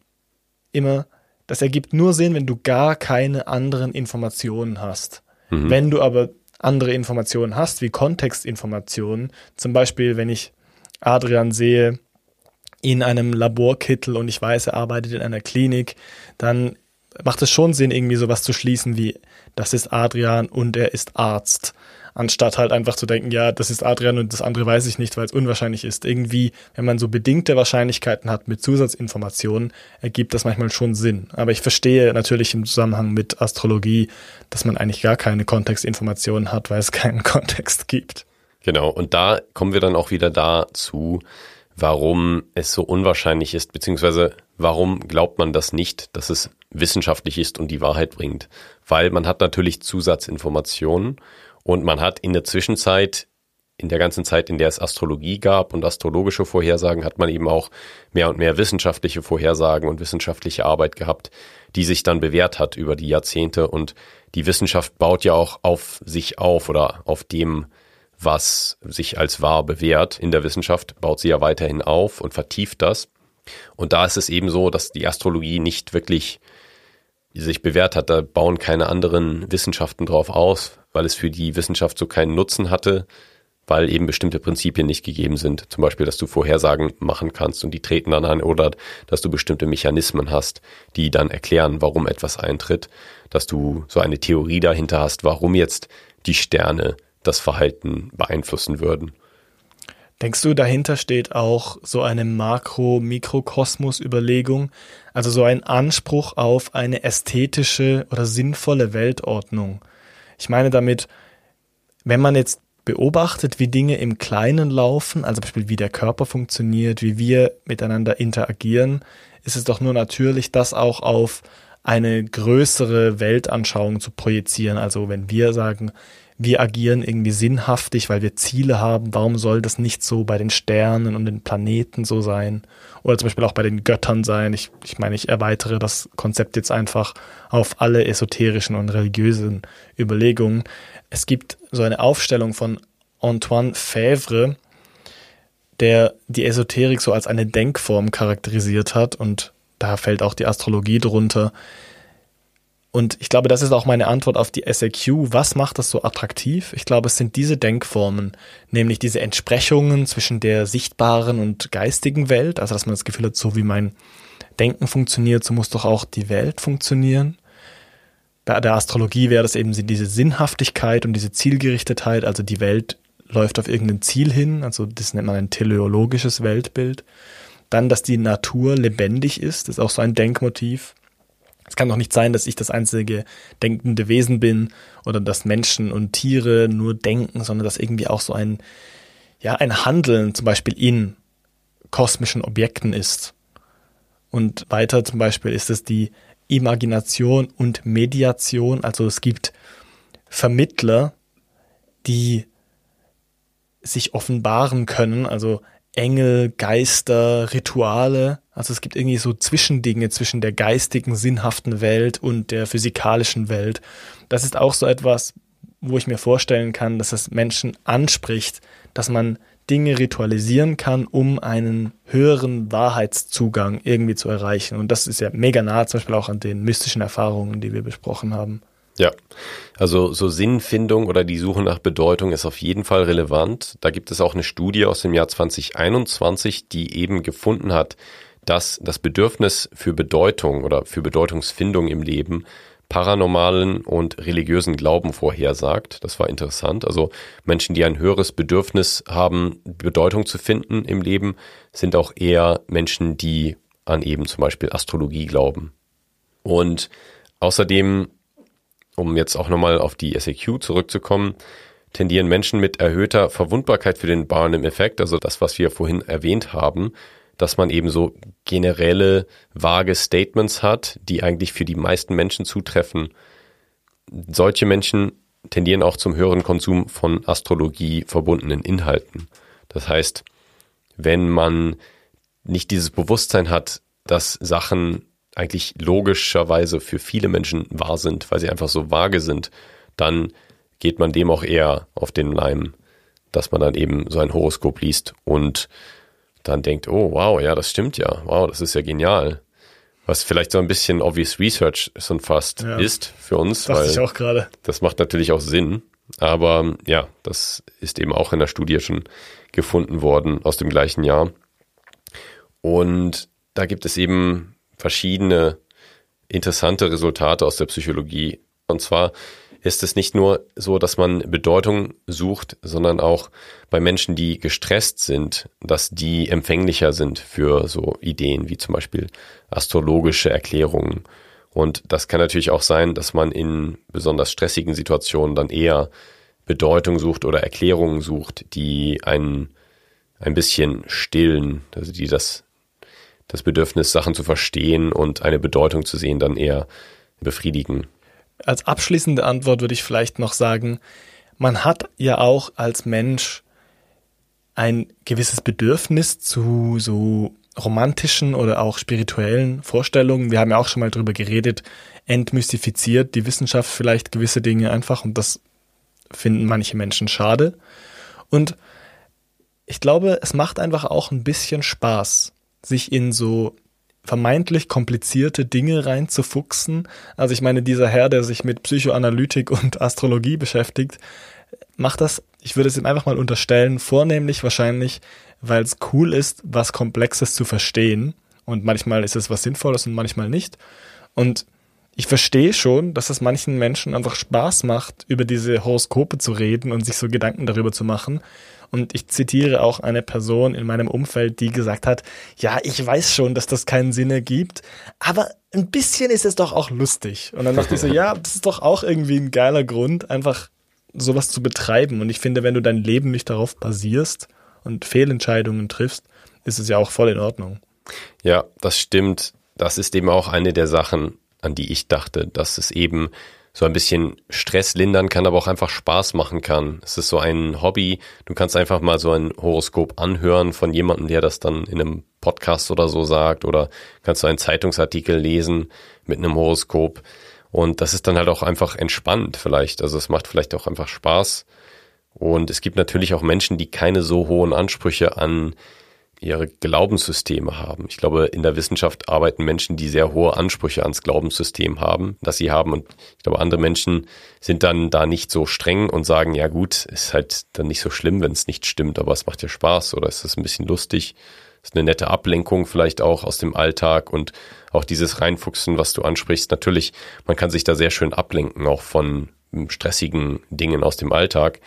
immer, das ergibt nur Sinn, wenn du gar keine anderen Informationen hast. Wenn du aber andere Informationen hast, wie Kontextinformationen, zum Beispiel, wenn ich Adrian sehe in einem Laborkittel und ich weiß, er arbeitet in einer Klinik, dann macht es schon Sinn, irgendwie sowas zu schließen wie, das ist Adrian und er ist Arzt. Anstatt halt einfach zu denken, ja, das ist Adrian und das andere weiß ich nicht, weil es unwahrscheinlich ist. Irgendwie, wenn man so bedingte Wahrscheinlichkeiten hat mit Zusatzinformationen, ergibt das manchmal schon Sinn. Aber ich verstehe natürlich im Zusammenhang mit Astrologie, dass man eigentlich gar keine Kontextinformationen hat, weil es keinen Kontext gibt. Genau, und da kommen wir dann auch wieder dazu, warum es so unwahrscheinlich ist, beziehungsweise warum glaubt man das nicht, dass es wissenschaftlich ist und die Wahrheit bringt. Weil man hat natürlich Zusatzinformationen und man hat in der Zwischenzeit, in der ganzen Zeit, in der es Astrologie gab und astrologische Vorhersagen, hat man eben auch mehr und mehr wissenschaftliche Vorhersagen und wissenschaftliche Arbeit gehabt, die sich dann bewährt hat über die Jahrzehnte. Und die Wissenschaft baut ja auch auf sich auf oder auf dem, was sich als wahr bewährt. In der Wissenschaft baut sie ja weiterhin auf und vertieft das. Und da ist es eben so, dass die Astrologie nicht wirklich sich bewährt hat. Da bauen keine anderen Wissenschaften drauf aus, weil es für die Wissenschaft so keinen Nutzen hatte, weil eben bestimmte Prinzipien nicht gegeben sind. Zum Beispiel, dass du Vorhersagen machen kannst und die treten dann an, oder dass du bestimmte Mechanismen hast, die dann erklären, warum etwas eintritt. Dass du so eine Theorie dahinter hast, warum jetzt die Sterne das Verhalten beeinflussen würden. Denkst du, dahinter steht auch so eine Makro-Mikrokosmos-Überlegung, also so ein Anspruch auf eine ästhetische oder sinnvolle Weltordnung? Ich meine damit, wenn man jetzt beobachtet, wie Dinge im Kleinen laufen, also zum Beispiel wie der Körper funktioniert, wie wir miteinander interagieren, ist es doch nur natürlich, das auch auf eine größere Weltanschauung zu projizieren. Also wenn wir sagen, wir agieren irgendwie sinnhaftig, weil wir Ziele haben, warum soll das nicht so bei den Sternen und den Planeten so sein? Oder zum Beispiel auch bei den Göttern sein. Ich meine, ich erweitere das Konzept jetzt einfach auf alle esoterischen und religiösen Überlegungen. Es gibt so eine Aufstellung von Antoine Fèvre, der die Esoterik so als eine Denkform charakterisiert hat, und da fällt auch die Astrologie drunter. Und ich glaube, das ist auch meine Antwort auf die SAQ. Was macht das so attraktiv? Ich glaube, es sind diese Denkformen, nämlich diese Entsprechungen zwischen der sichtbaren und geistigen Welt, also dass man das Gefühl hat, so wie mein Denken funktioniert, so muss doch auch die Welt funktionieren. Bei der Astrologie wäre das eben diese Sinnhaftigkeit und diese Zielgerichtetheit, also die Welt läuft auf irgendein Ziel hin, also das nennt man ein teleologisches Weltbild. Dann, dass die Natur lebendig ist, ist auch so ein Denkmotiv. Es kann doch nicht sein, dass ich das einzige denkende Wesen bin oder dass Menschen und Tiere nur denken, sondern dass irgendwie auch so ein Handeln zum Beispiel in kosmischen Objekten ist. Und weiter zum Beispiel ist es die Imagination und Mediation, also es gibt Vermittler, die sich offenbaren können, also Engel, Geister, Rituale, also es gibt irgendwie so Zwischendinge zwischen der geistigen, sinnhaften Welt und der physikalischen Welt. Das ist auch so etwas, wo ich mir vorstellen kann, dass es Menschen anspricht, dass man Dinge ritualisieren kann, um einen höheren Wahrheitszugang irgendwie zu erreichen. Und das ist ja mega nah, zum Beispiel auch an den mystischen Erfahrungen, die wir besprochen haben. Ja, also so Sinnfindung oder die Suche nach Bedeutung ist auf jeden Fall relevant. Da gibt es auch eine Studie aus dem Jahr 2021, die eben gefunden hat, dass das Bedürfnis für Bedeutung oder für Bedeutungsfindung im Leben paranormalen und religiösen Glauben vorhersagt. Das war interessant. Also Menschen, die ein höheres Bedürfnis haben, Bedeutung zu finden im Leben, sind auch eher Menschen, die an eben zum Beispiel Astrologie glauben. Und außerdem, um jetzt auch nochmal auf die SAQ zurückzukommen, tendieren Menschen mit erhöhter Verwundbarkeit für den Barnum-Effekt, also das, was wir vorhin erwähnt haben, dass man eben so generelle, vage Statements hat, die eigentlich für die meisten Menschen zutreffen. Solche Menschen tendieren auch zum höheren Konsum von Astrologie verbundenen Inhalten. Das heißt, wenn man nicht dieses Bewusstsein hat, dass Sachen eigentlich logischerweise für viele Menschen wahr sind, weil sie einfach so vage sind, dann geht man dem auch eher auf den Leim, dass man dann eben so ein Horoskop liest und dann denkt, oh wow, ja, das stimmt ja, wow, das ist ja genial. Was vielleicht so ein bisschen obvious research schon fast ist für uns. Dachte ich auch gerade. Das macht natürlich auch Sinn, aber ja, das ist eben auch in der Studie schon gefunden worden aus dem gleichen Jahr. Und da gibt es eben verschiedene interessante Resultate aus der Psychologie. Und zwar ist es nicht nur so, dass man Bedeutung sucht, sondern auch bei Menschen, die gestresst sind, dass die empfänglicher sind für so Ideen wie zum Beispiel astrologische Erklärungen. Und das kann natürlich auch sein, dass man in besonders stressigen Situationen dann eher Bedeutung sucht oder Erklärungen sucht, die einen ein bisschen stillen, also die das Bedürfnis, Sachen zu verstehen und eine Bedeutung zu sehen, dann eher befriedigen. Als abschließende Antwort würde ich vielleicht noch sagen, man hat ja auch als Mensch ein gewisses Bedürfnis zu so romantischen oder auch spirituellen Vorstellungen. Wir haben ja auch schon mal drüber geredet, entmystifiziert die Wissenschaft vielleicht gewisse Dinge einfach und das finden manche Menschen schade. Und ich glaube, es macht einfach auch ein bisschen Spaß, sich in so vermeintlich komplizierte Dinge reinzufuchsen. Also ich meine, dieser Herr, der sich mit Psychoanalytik und Astrologie beschäftigt, macht das, ich würde es ihm einfach mal unterstellen, vornehmlich wahrscheinlich, weil es cool ist, was Komplexes zu verstehen. Und manchmal ist es was Sinnvolles und manchmal nicht. Und ich verstehe schon, dass es manchen Menschen einfach Spaß macht, über diese Horoskope zu reden und sich so Gedanken darüber zu machen. Und ich zitiere auch eine Person in meinem Umfeld, die gesagt hat, ja, ich weiß schon, dass das keinen Sinn ergibt, aber ein bisschen ist es doch auch lustig. Und dann dachte ich so, ja, das ist doch auch irgendwie ein geiler Grund, einfach sowas zu betreiben. Und ich finde, wenn du dein Leben nicht darauf basierst und Fehlentscheidungen triffst, ist es ja auch voll in Ordnung. Ja, das stimmt. Das ist eben auch eine der Sachen, an die ich dachte, dass es eben so ein bisschen Stress lindern kann, aber auch einfach Spaß machen kann. Es ist so ein Hobby. Du kannst einfach mal so ein Horoskop anhören von jemandem, der das dann in einem Podcast oder so sagt, oder kannst du einen Zeitungsartikel lesen mit einem Horoskop. Und das ist dann halt auch einfach entspannt vielleicht. Also es macht vielleicht auch einfach Spaß. Und es gibt natürlich auch Menschen, die keine so hohen Ansprüche an ihre Glaubenssysteme haben. Ich glaube, in der Wissenschaft arbeiten Menschen, die sehr hohe Ansprüche ans Glaubenssystem haben, das sie haben. Und ich glaube, andere Menschen sind dann da nicht so streng und sagen, ja gut, ist halt dann nicht so schlimm, wenn es nicht stimmt, aber es macht ja Spaß oder es ist ein bisschen lustig. Ist eine nette Ablenkung vielleicht auch aus dem Alltag und auch dieses Reinfuchsen, was du ansprichst. Natürlich, man kann sich da sehr schön ablenken, auch von stressigen Dingen aus dem Alltag.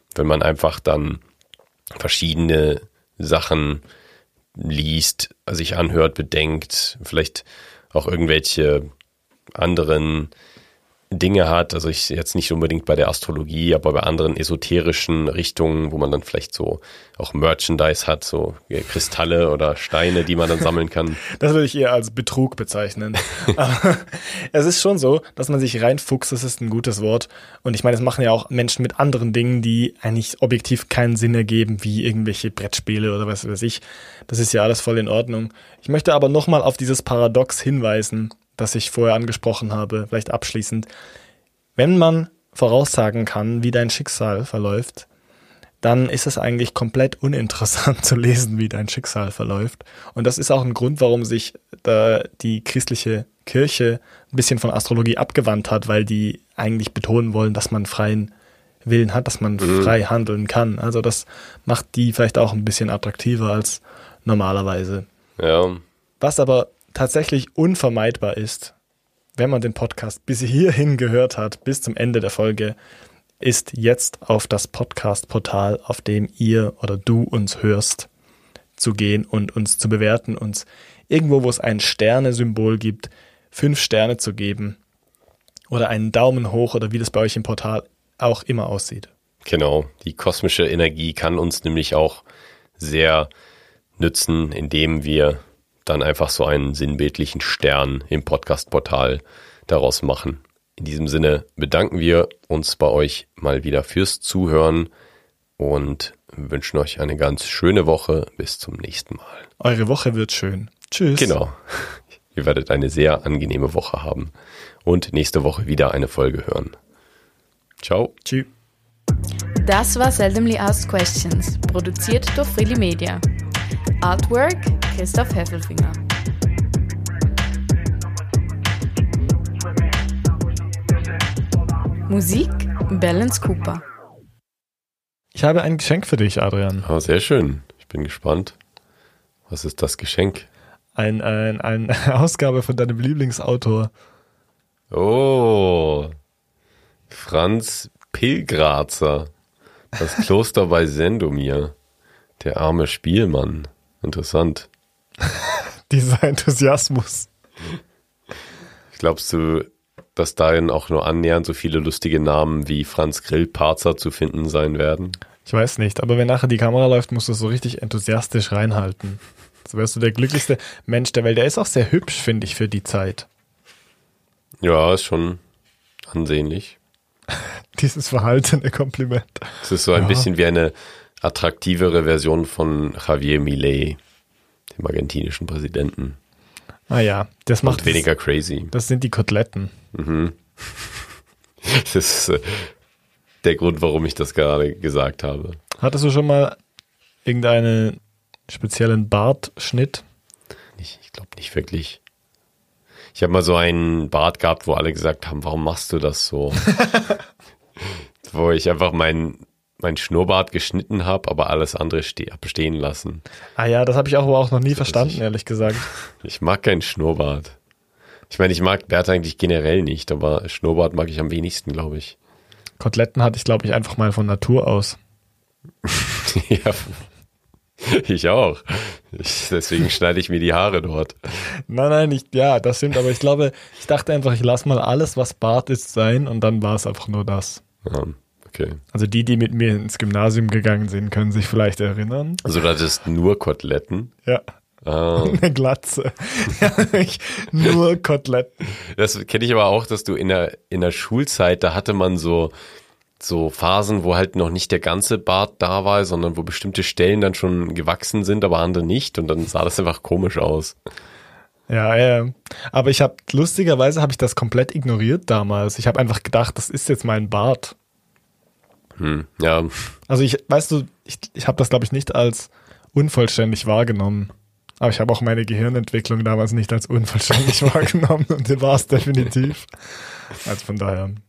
wenn man einfach dann verschiedene Sachen liest, sich anhört, bedenkt, vielleicht auch irgendwelche anderen Dinge hat, also ich jetzt nicht unbedingt bei der Astrologie, aber bei anderen esoterischen Richtungen, wo man dann vielleicht so auch Merchandise hat, so Kristalle oder Steine, die man dann sammeln kann. Das würde ich eher als Betrug bezeichnen. Aber es ist schon so, dass man sich reinfuchst, das ist ein gutes Wort. Und ich meine, es machen ja auch Menschen mit anderen Dingen, die eigentlich objektiv keinen Sinn ergeben, wie irgendwelche Brettspiele oder was weiß ich. Das ist ja alles voll in Ordnung. Ich möchte aber nochmal auf dieses Paradox hinweisen, das ich vorher angesprochen habe, vielleicht abschließend. Wenn man voraussagen kann, wie dein Schicksal verläuft, dann ist es eigentlich komplett uninteressant zu lesen, wie dein Schicksal verläuft. Und das ist auch ein Grund, warum sich da die christliche Kirche ein bisschen von Astrologie abgewandt hat, weil die eigentlich betonen wollen, dass man freien Willen hat, dass man frei handeln kann. Also das macht die vielleicht auch ein bisschen attraktiver als normalerweise. Ja. Was aber tatsächlich unvermeidbar ist, wenn man den Podcast bis hierhin gehört hat, bis zum Ende der Folge, ist jetzt auf das Podcast-Portal, auf dem ihr oder du uns hörst, zu gehen und uns zu bewerten, uns irgendwo, wo es ein Sterne-Symbol gibt, 5 Sterne zu geben oder einen Daumen hoch oder wie das bei euch im Portal auch immer aussieht. Genau, die kosmische Energie kann uns nämlich auch sehr nützen, indem wir dann einfach so einen sinnbildlichen Stern im Podcast-Portal daraus machen. In diesem Sinne bedanken wir uns bei euch mal wieder fürs Zuhören und wünschen euch eine ganz schöne Woche. Bis zum nächsten Mal. Eure Woche wird schön. Tschüss. Genau. Ihr werdet eine sehr angenehme Woche haben und nächste Woche wieder eine Folge hören. Ciao. Tschüss. Das war Seldomly Asked Questions, produziert durch Freely Media. Artwork Christoph Heffelfinger. Musik Balance Cooper. Ich habe ein Geschenk für dich, Adrian. Oh, sehr schön. Ich bin gespannt. Was ist das Geschenk? Eine Ausgabe von deinem Lieblingsautor. Oh, Franz Pilgrazer. Das Kloster bei Sendomir. Der arme Spielmann. Interessant. Dieser Enthusiasmus. Glaubst du, dass darin auch nur annähernd so viele lustige Namen wie Franz Grillparzer zu finden sein werden? Ich weiß nicht, aber wenn nachher die Kamera läuft, musst du es so richtig enthusiastisch reinhalten. So wärst du der glücklichste Mensch der Welt. Der ist auch sehr hübsch, finde ich, für die Zeit. Ja, ist schon ansehnlich. Dieses verhaltene Kompliment. Es ist so ein bisschen wie eine attraktivere Version von Javier Milei, dem argentinischen Präsidenten. Ah ja, das macht und weniger crazy. Das sind die Koteletten. Mhm. Das ist der Grund, warum ich das gerade gesagt habe. Hattest du schon mal irgendeinen speziellen Bartschnitt? Ich glaube nicht wirklich. Ich habe mal so einen Bart gehabt, wo alle gesagt haben, warum machst du das so? Wo ich einfach mein Schnurrbart geschnitten habe, aber alles andere stehen lassen. Ah ja, das habe ich aber auch noch nie verstanden, ehrlich gesagt. Ich mag keinen Schnurrbart. Ich meine, ich mag Bärte eigentlich generell nicht, aber Schnurrbart mag ich am wenigsten, glaube ich. Koteletten hatte ich, glaube ich, einfach mal von Natur aus. Ja, ich auch. Deswegen schneide ich mir die Haare dort. Nein, ja, das stimmt, aber ich glaube, ich dachte einfach, ich lasse mal alles, was Bart ist, sein und dann war es einfach nur das. Ja, okay. Also die mit mir ins Gymnasium gegangen sind, können sich vielleicht erinnern. Also du hattest nur Koteletten? Ja. Ah. Eine Glatze. Ja, nur Koteletten. Das kenne ich aber auch, dass du in der Schulzeit, da hatte man so Phasen, wo halt noch nicht der ganze Bart da war, sondern wo bestimmte Stellen dann schon gewachsen sind, aber andere nicht und dann sah das einfach komisch aus. Ja. Aber lustigerweise habe ich das komplett ignoriert damals. Ich habe einfach gedacht, das ist jetzt mein Bart. Ja. Also ich habe das, glaube ich, nicht als unvollständig wahrgenommen. Aber ich habe auch meine Gehirnentwicklung damals nicht als unvollständig wahrgenommen und die war es definitiv. Also von daher.